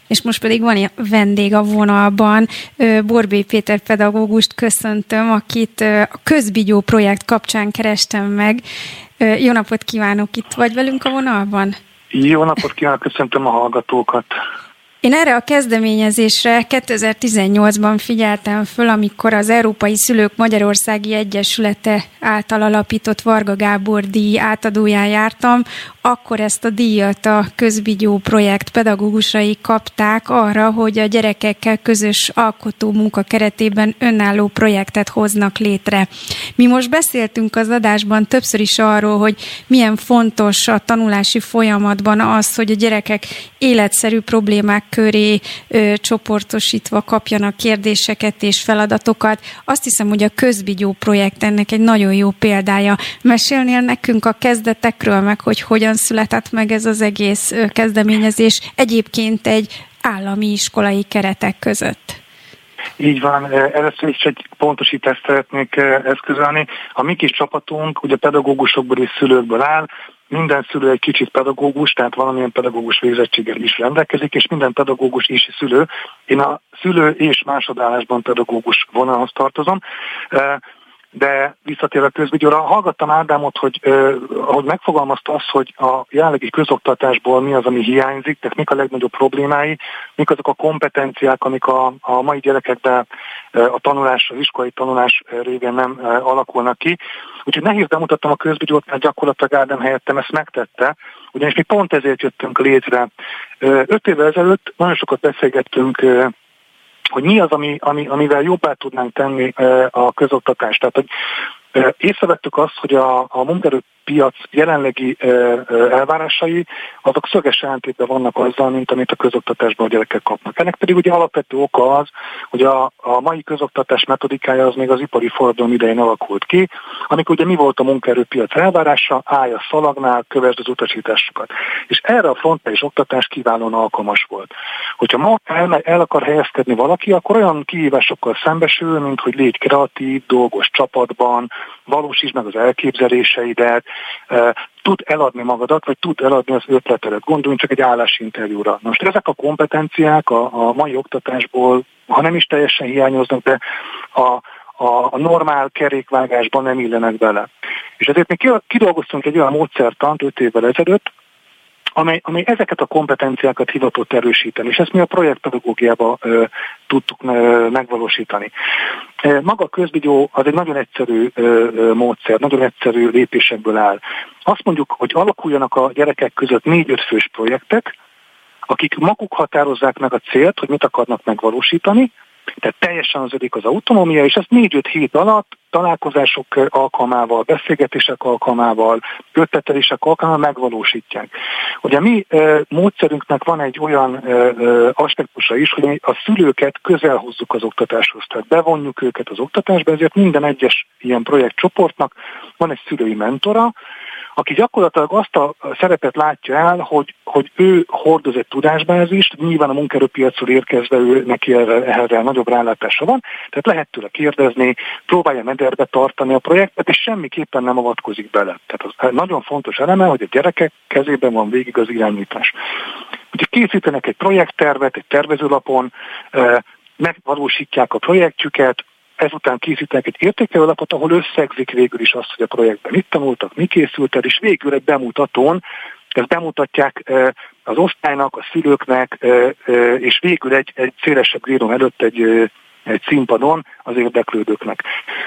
És most pedig van vendég a vonalban, Borbély Péter pedagógust köszöntöm, akit a Közbigyó projekt kapcsán kerestem meg. Jó napot kívánok, itt vagy velünk a vonalban? Jó napot kívánok, köszöntöm a hallgatókat. Én erre a kezdeményezésre 2018-ban figyeltem föl, amikor az Európai Szülők Magyarországi Egyesülete által alapított Varga Gábor díj átadóján jártam. Akkor ezt a díjat a Közbigyó projekt pedagógusai kapták arra, hogy a gyerekekkel közös alkotó munka keretében önálló projektet hoznak létre. Mi most beszéltünk az adásban többször is arról, hogy milyen fontos a tanulási folyamatban az, hogy a gyerekek életszerű problémák köré csoportosítva kapjanak kérdéseket és feladatokat. Azt hiszem, hogy a Közbigyó projekt ennek egy nagyon jó példája. Mesélnél nekünk a kezdetekről, meg hogy hogyan született meg ez az egész kezdeményezés egyébként egy állami iskolai keretek között? Így van, először is egy pontosítást szeretnék eszközölni. A mi kis csapatunk ugye pedagógusokból és szülőkből áll, minden szülő egy kicsit pedagógus, tehát valamilyen pedagógus végzettséggel is rendelkezik, és minden pedagógus is szülő. Én a szülő és másodállásban pedagógus vonalhoz tartozom. De visszatérve a Közbigyóra, hallgattam Ádámot, hogy ahogy megfogalmazta azt, hogy a jelenlegi közoktatásból mi az, ami hiányzik, tehát mik a legnagyobb problémái, mik azok a kompetenciák, amik a mai gyerekekben a tanulás, az iskolai tanulás révén nem alakulnak ki. Úgyhogy nehéz bemutattam a Közbigyót, mert gyakorlatilag Ádám helyettem ezt megtette, ugyanis mi pont ezért jöttünk létre. 5 évvel ezelőtt nagyon sokat beszélgettünk, hogy mi az, amivel jobbá tudnánk tenni a közoktatást. Tehát, hogy észrevettük azt, hogy a munkaerőpiac jelenlegi elvárásai, azok szöges ellentétben vannak azzal, mint amit a közoktatásban a gyerekek kapnak. Ennek pedig ugye alapvető oka az, hogy a mai közoktatás metodikája az még az ipari forradalom idején alakult ki, amikor ugye mi volt a munkaerőpiac elvárása, állj a szalagnál, kövesd az utasításokat. És erre a frontális oktatás kiválóan alkalmas volt. Hogyha ma el akar helyezkedni valaki, akkor olyan kihívásokkal szembesül, mint hogy légy kreatív, dolgos csapatban, valósítsd meg az elképzeléseidet, tud eladni magadat, vagy tud eladni az ötletedet. Gondoljunk csak egy állásinterjúra. Most ezek a kompetenciák a mai oktatásból, ha nem is teljesen hiányoznak, de a normál kerékvágásban nem illenek bele. És ezért mi kidolgoztunk egy olyan módszertant 5 évvel ezelőtt, amely ezeket a kompetenciákat hivatott erősíteni, és ezt mi a projektpedagógiában tudtuk megvalósítani. Maga a Közbigyó az egy nagyon egyszerű módszer, nagyon egyszerű lépésekből áll. Azt mondjuk, hogy alakuljanak a gyerekek között 4-5 fős projektek, akik maguk határozzák meg a célt, hogy mit akarnak megvalósítani, tehát teljesen az ödik az autonómia, és ezt 4-5 hét alatt találkozások alkalmával, beszélgetések alkalmával, ötletelések alkalmával megvalósítják. Ugye a mi módszerünknek van egy olyan aspektusa is, hogy mi a szülőket közel hozzuk az oktatáshoz, tehát bevonjuk őket az oktatásba, ezért minden egyes ilyen projektcsoportnak van egy szülői mentora, aki gyakorlatilag azt a szerepet látja el, hogy ő hordoz egy tudásbázist, nyilván a munkaerőpiacról érkezve ő neki erre nagyobb rálátása van, tehát lehet tőle kérdezni, próbálja mederbe tartani a projektet, és semmiképpen nem avatkozik bele. Tehát az nagyon fontos eleme, hogy a gyerekek kezében van végig az irányítás. Ugye készítenek egy projekttervet, egy tervezőlapon, megvalósítják a projektjüket, ezután készítenek egy értékelőlapot, ahol összegzik végül is azt, hogy a projektben mit tanultak, mi készült el, és végül egy bemutatón, ezt bemutatják az osztálynak, a szülőknek, és végül egy szélesebb grédum előtt egy színpadon az érdeklődőknek.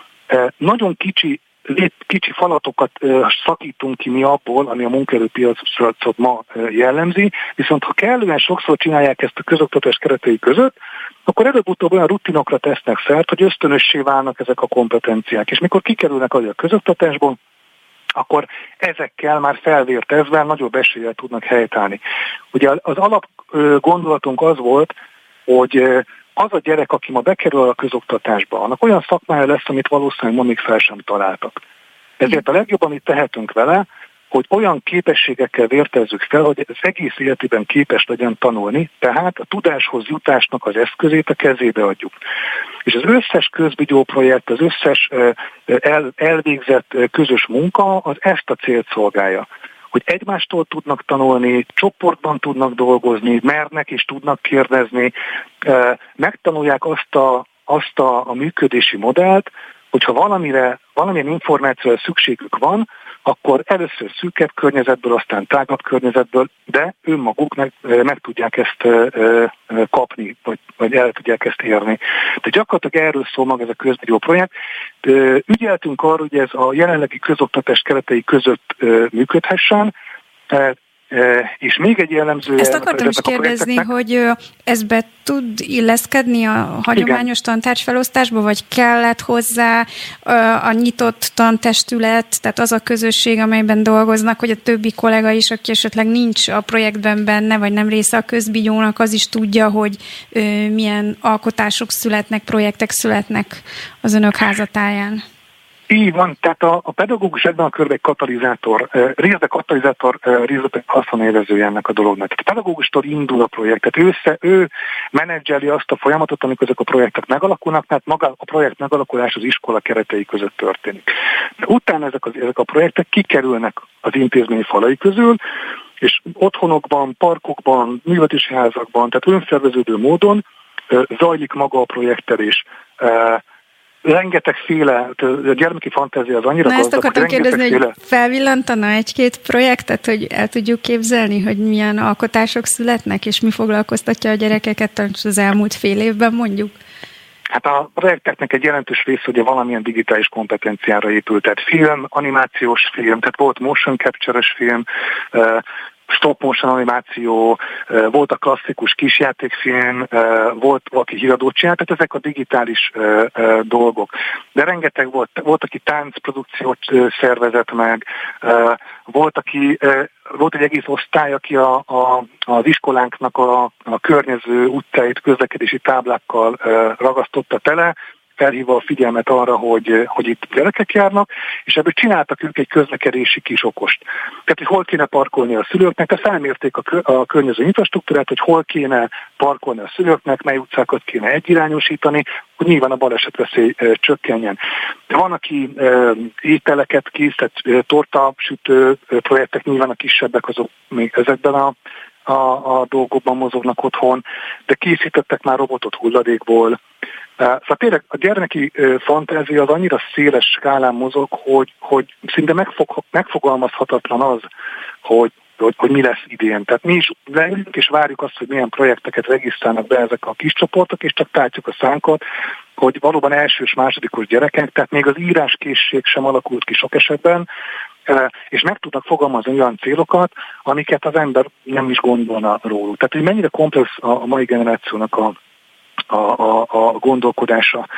Nagyon kicsi falatokat szakítunk ki mi abból, ami a munkaerőpiacot ma jellemzi, viszont ha kellően sokszor csinálják ezt a közoktatás keretei között, akkor előbb-utóbb olyan rutinokra tesznek szert, hogy ösztönössé válnak ezek a kompetenciák. És mikor kikerülnek a közoktatásból, akkor ezekkel már felvértezve nagyobb eséllyel tudnak helytállni. Ugye az alap gondolatunk az volt, hogy az a gyerek, aki ma bekerül a közoktatásba, annak olyan szakmája lesz, amit valószínűleg ma még fel sem találtak. Ezért a legjobb, amit tehetünk vele, hogy olyan képességekkel vértezzük fel, hogy az egész életében képes legyen tanulni, tehát a tudáshoz jutásnak az eszközét a kezébe adjuk. És az összes Közbigyó projekt, az összes elvégzett közös munka az ezt a célt szolgálja. hogy egymástól tudnak tanulni, csoportban tudnak dolgozni, mernek és tudnak kérdezni, megtanulják azt a működési modellt, hogyha valamilyen információra szükségük van, akkor először szűkebb környezetből, aztán tágabb környezetből, de önmaguk meg tudják ezt kapni, vagy el tudják ezt érni. De gyakorlatilag erről szól maga ez a közmedió projekt. Ügyeltünk arra, hogy ez a jelenlegi közoktatás keretei között működhessen, és még egy jellemzője... Ezt akartam is kérdezni, hogy ez be tud illeszkedni a hagyományos tantárgyfelosztásba, vagy kellett hozzá a nyitott tantestület, tehát az a közösség, amelyben dolgoznak, hogy a többi kollega is, aki esetleg nincs a projektben benne, vagy nem része a közbigyónak, az is tudja, hogy milyen alkotások születnek, projektek születnek az önök házatáján. Így van, tehát a pedagógus ebben a körben egy katalizátor, részben katalizátor, részben haszonélvezője ennek a dolognak. Tehát a pedagógustól indul a projekt, tehát ő menedzseli azt a folyamatot, amikor ezek a projektek megalakulnak, tehát maga a projekt megalakulás az iskola keretei között történik. De utána ezek a projektek kikerülnek az intézmény falai közül, és otthonokban, parkokban, művelődési házakban, tehát önszerveződő módon zajlik maga a projektelés. Rengetegféle, a gyermeki fantázia az annyira gazdag, ezt akartam kérdezni, hogy felvillantana egy-két projektet, hogy el tudjuk képzelni, hogy milyen alkotások születnek, és mi foglalkoztatja a gyerekeket az elmúlt fél évben mondjuk? Hát a projekteknek egy jelentős része ugye valamilyen digitális kompetenciára épült, tehát film, animációs film, tehát volt motion capture-es film, stop motion animáció, volt a klasszikus kisjátékfilm, volt valaki híradót csinált, tehát ezek a digitális dolgok. De rengeteg volt aki táncprodukciót szervezett meg, volt egy egész osztály, aki az iskolánknak a környező utcáit közlekedési táblákkal ragasztotta tele, felhívva a figyelmet arra, hogy itt gyerekek járnak, és ebből csináltak ők egy közlekedési kis okost. Tehát, hogy hol kéne parkolni a szülőknek, tehát felmérték a környező infrastruktúrát, hogy hol kéne parkolni a szülőknek, mely utcákat kéne egyirányosítani, hogy nyilván a balesetveszély csökkenjen. De van, aki ételeket készített, tortasütő projektek, nyilván a kisebbek azok még ezekben a dolgokban mozognak otthon, de készítettek már robotot hulladékból. Szóval tényleg a gyermeki fantázia az annyira széles skálán mozog, hogy szinte megfogalmazhatatlan az, hogy mi lesz idén. Tehát mi is leülünk és várjuk azt, hogy milyen projekteket regisztrálnak be ezek a kis csoportok, és csak tátjuk a szánkat, hogy valóban elsős, másodikos gyerekek, tehát még az íráskészség sem alakult ki sok esetben, és meg tudnak fogalmazni olyan célokat, amiket az ember nem is gondolna róluk. Tehát, hogy mennyire komplex a mai generációnak a gondolkodása.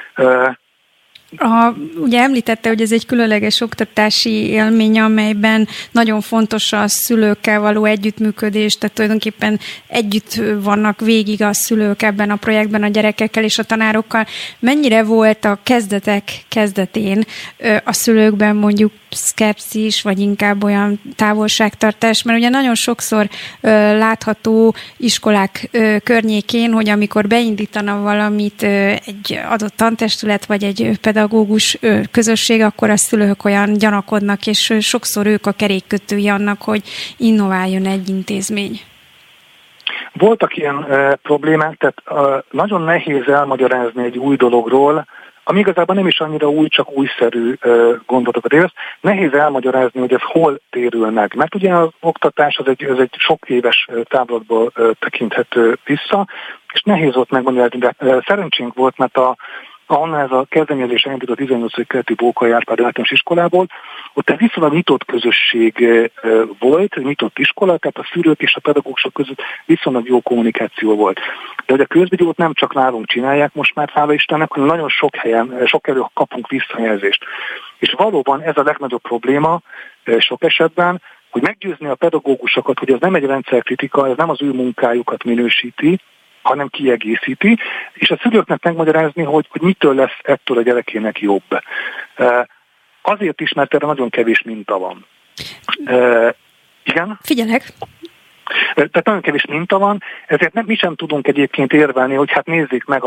Ugye említette, hogy ez egy különleges oktatási élmény, amelyben nagyon fontos a szülőkkel való együttműködés, tehát tulajdonképpen együtt vannak végig a szülők ebben a projektben a gyerekekkel és a tanárokkal. Mennyire volt a kezdetén a szülőkben mondjuk szkepszis, vagy inkább olyan távolságtartás, mert ugye nagyon sokszor látható iskolák környékén, hogy amikor beindítana valamit egy adott tantestület, vagy egy pedagógus közösség, akkor a szülők olyan gyanakodnak, és sokszor ők a kerékkötői annak, hogy innováljon egy intézmény. Voltak ilyen problémák, tehát nagyon nehéz elmagyarázni egy új dologról, ami igazából nem is annyira új, csak újszerű gondolatokat éves. Nehéz elmagyarázni, hogy ez hol térül meg. Mert ugye az oktatás az egy sok éves távlatból tekinthető vissza, és nehéz volt megmagyarázni, de szerencsénk volt, mert ahonnan ez a kezdeményezés elindult a 18. kerületi Bókai Árpád általános iskolából, ott egy viszonylag nyitott közösség volt, nyitott iskola, tehát a szülők és a pedagógusok között viszonylag jó kommunikáció volt. De hogy a közvigyót nem csak nálunk csinálják most már, hála Istennek, hanem nagyon sok helyen, sok elő kapunk visszajelzést. És valóban ez a legnagyobb probléma sok esetben, hogy meggyőzni a pedagógusokat, hogy ez nem egy rendszerkritika, ez nem az ő munkájukat minősíti, hanem kiegészíti, és a szülőknek megmagyarázni, hogy mitől lesz ettől a gyerekének jobb. Azért is, mert erre nagyon kevés minta van. Igen? Figyelek. Tehát nagyon kevés minta van, ezért mi sem tudunk egyébként érvelni, hogy hát nézzék meg a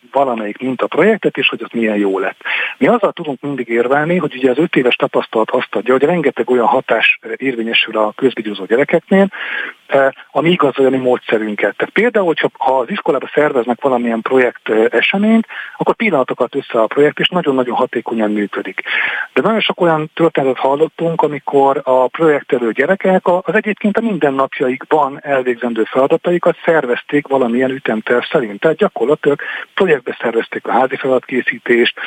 valamelyik mintaprojektet, és hogy az milyen jó lett. Mi azzal tudunk mindig érvelni, hogy ugye az 5 éves tapasztalat azt adja, hogy rengeteg olyan hatás érvényesül a közvigyózó gyerekeknél, ami igazolja a mi módszerünket. Tehát például, ha az iskolában szerveznek valamilyen projekt eseményt, akkor pillanatokat össze a projekt, és nagyon-nagyon hatékonyan működik. De nagyon sok olyan történetet hallottunk, amikor a projektelő gyerekek az egyébként a mindennapjaikban elvégzendő feladataikat szervezték valamilyen ütemterv szerint. Tehát gyakorlatilag projektbe szervezték a házi feladatkészítést,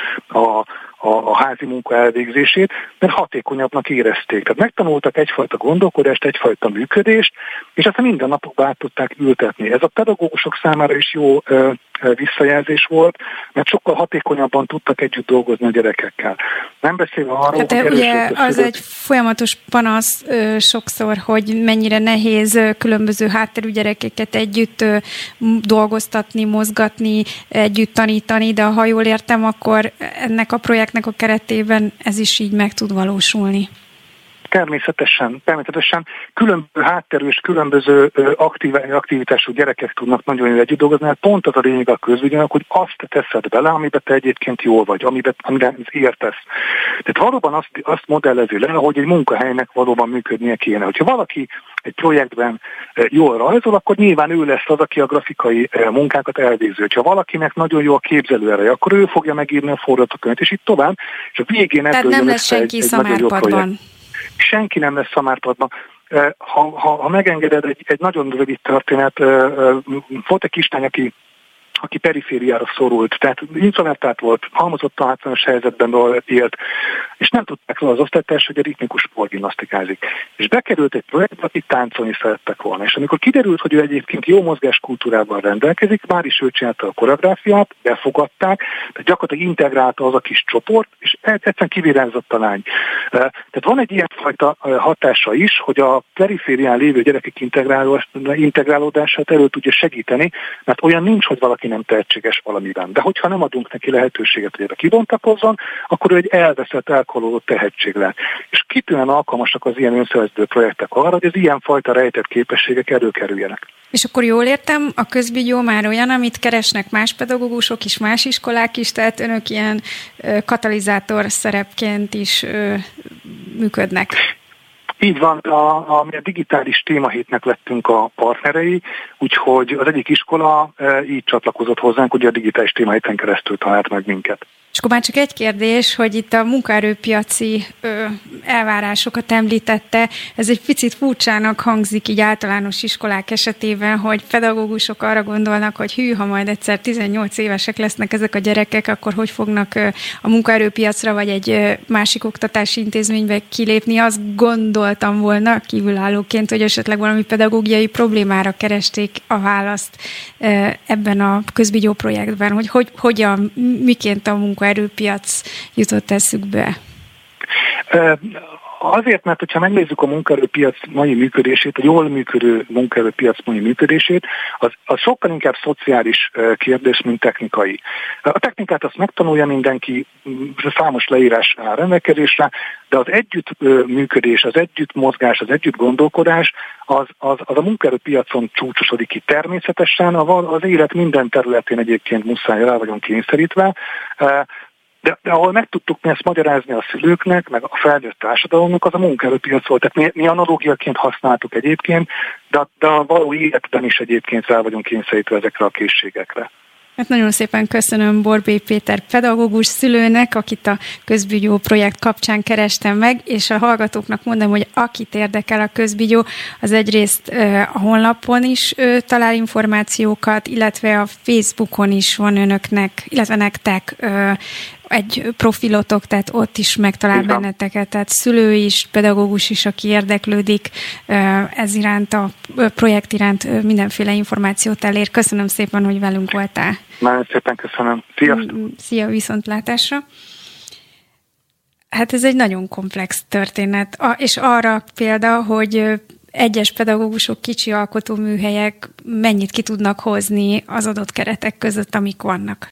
a házi munka elvégzését, mert hatékonyabbnak érezték. Tehát megtanultak egyfajta gondolkodást, egyfajta működést, és ezt a mindennapokban át tudták ültetni. Ez a pedagógusok számára is jó visszajelzés volt, mert sokkal hatékonyabban tudtak együtt dolgozni a gyerekekkel. Nem beszélve arról, hát hogy ugye az egy folyamatos panasz sokszor, hogy mennyire nehéz különböző hátterű gyerekeket együtt dolgoztatni, mozgatni, együtt tanítani, de ha jól értem, akkor ennek a projektnek a keretében ez is így meg tud valósulni. Természetesen. Különböző hátterű és különböző aktivitású gyerekek tudnak nagyon jól együtt dolgozni, mert pont az a lényeg a közvigyónak, hogy azt teszed bele, amiben te egyébként jól vagy, amiben értesz. Tehát valóban azt modellezi le, hogy egy munkahelynek valóban működnie kéne. Hogyha valaki egy projektben jól rajzol, akkor nyilván ő lesz az, aki a grafikai munkákat elvégző. Ha valakinek nagyon jó a képzelőereje, akkor ő fogja megírni a forgatókönyvet, és itt tovább, és a végén ebből nem lesz senki szamárpadban. Senki nem lesz szamárpadban. Ha megengeded egy nagyon rövid történet, volt egy kislány, aki perifériára szorult, tehát introvertált volt, halmozottan hátrányos helyzetben élt, és nem tudták le az osztálytárs, hogy a ritmikus sportgimnasztikázik. És bekerült egy projektbe, akik táncolni szerettek volna. És amikor kiderült, hogy ő egyébként jó mozgáskultúrával rendelkezik, már is ő csinálta a koreográfiát, befogadták, tehát gyakorlatilag integrálta az a kis csoport, és egyszerűen kivirázott a lány. Tehát van egy ilyenfajta hatása is, hogy a periférián lévő gyerekek integrálódását elő tudja segíteni, mert olyan nincs, hogy valaki nem tehetséges valamiben. De hogyha nem adunk neki lehetőséget, hogy ebbe kibontakozzon, akkor ő egy elveszett, elkolódott tehetség lett. És kitűnően alkalmasak az ilyen önszerveződő projektek arra, hogy az ilyenfajta rejtett képességek előkerüljenek. És akkor jól értem, a közvigyó már olyan, amit keresnek más pedagógusok is, más iskolák is, tehát önök ilyen katalizátor szerepként is működnek. Így van, mi a digitális témahétnek lettünk a partnerei, úgyhogy az egyik iskola így csatlakozott hozzánk, ugye a digitális témahéten keresztül talált meg minket. És akkor már csak egy kérdés, hogy itt a munkaerőpiaci elvárásokat említette, ez egy picit furcsának hangzik így általános iskolák esetében, hogy pedagógusok arra gondolnak, hogy hű, ha majd egyszer 18 évesek lesznek ezek a gyerekek, akkor hogy fognak a munkaerőpiacra vagy egy másik oktatási intézménybe kilépni. Azt gondoltam volna kívülállóként, hogy esetleg valami pedagógiai problémára keresték a választ ebben a közvigyó projektben, hogy hogyan, miként a munkaerőpiac jutott eszükbe? Azért, mert hogyha megnézzük a munkaerőpiac mai működését, a jól működő munkaerőpiac mai működését, az sokkal inkább szociális kérdés, mint technikai. A technikát azt megtanulja mindenki, számos leírás áll rendelkezésre, de az együttműködés, az együttmozgás, az együtt gondolkodás, az a munkaerőpiacon csúcsosodik ki természetesen, az élet minden területén egyébként muszáj rá vagyunk kényszerítve, de ahol meg tudtuk mi ezt magyarázni a szülőknek, meg a felnőtt társadalomnak, az a munkaerőpiac volt. Tehát mi analógiaként használtuk egyébként, de a való életben is egyébként rá vagyunk kényszerítve ezekre a készségekre. Hát nagyon szépen köszönöm Borbély Péter pedagógus szülőnek, akit a közvigyó projekt kapcsán kerestem meg, és a hallgatóknak mondom, hogy akit érdekel a közvigyó, az egyrészt a honlapon is talál információkat, illetve a Facebookon is van önöknek, illetve nektek egy profilotok, tehát ott is megtalál benneteket, tehát szülő is, pedagógus is, aki érdeklődik ez iránt, a projekt iránt mindenféle információt elér. Köszönöm szépen, hogy velünk voltál. Nagyon szépen köszönöm. Sziasztok! Szia, viszontlátásra! Hát ez egy nagyon komplex történet, és arra példa, hogy egyes pedagógusok, kicsi alkotóműhelyek mennyit ki tudnak hozni az adott keretek között, amik vannak.